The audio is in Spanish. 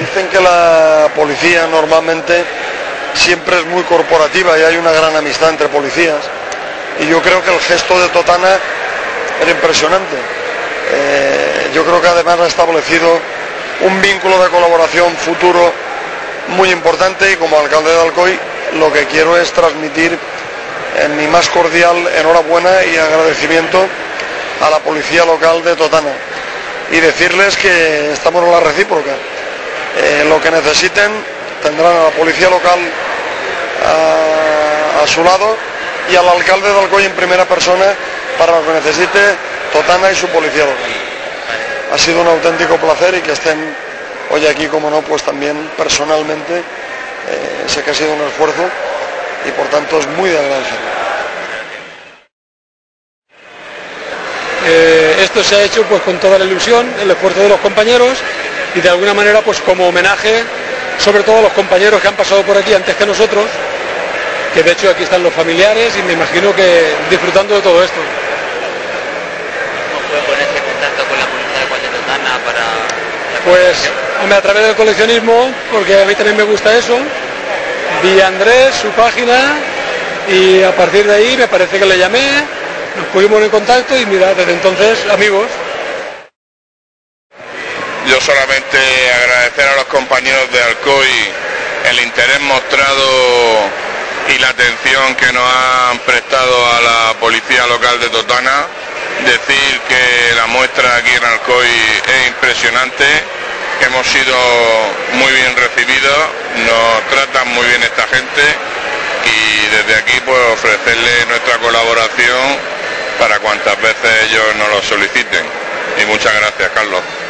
Dicen que la policía normalmente siempre es muy corporativa y hay una gran amistad entre policías, y yo creo que el gesto de Totana era impresionante. Yo creo que además ha establecido un vínculo de colaboración futuro muy importante, y como alcalde de Alcoy lo que quiero es transmitir mi más cordial enhorabuena y agradecimiento a la policía local de Totana y decirles que estamos en la recíproca. Lo que necesiten tendrán a la policía local a su lado y al alcalde de Alcoy en primera persona para lo que necesite Totana y su policía local. Ha sido un auténtico placer, y que estén hoy aquí, como no, pues también personalmente, sé que ha sido un esfuerzo y por tanto es muy de agradecer. Esto se ha hecho pues con toda la ilusión, el esfuerzo de los compañeros, y de alguna manera pues como homenaje sobre todo a los compañeros que han pasado por aquí antes que nosotros, que de hecho aquí están los familiares y me imagino que disfrutando de todo esto. ¿Cómo puede ponerse en contacto con la policía local de Totana para la Pues hombre, a través del coleccionismo, porque a mí también me gusta eso. Vi a Andrés, su página, y a partir de ahí me parece que le llamé, nos pusimos en contacto y mira, desde entonces amigos. Yo solamente agradecer a los compañeros de Alcoy el interés mostrado y la atención que nos han prestado a la policía local de Totana. Decir que la muestra aquí en Alcoy es impresionante, que hemos sido muy bien recibidos, nos tratan muy bien esta gente, y desde aquí pues ofrecerles nuestra colaboración para cuantas veces ellos nos lo soliciten. Y muchas gracias, Carlos.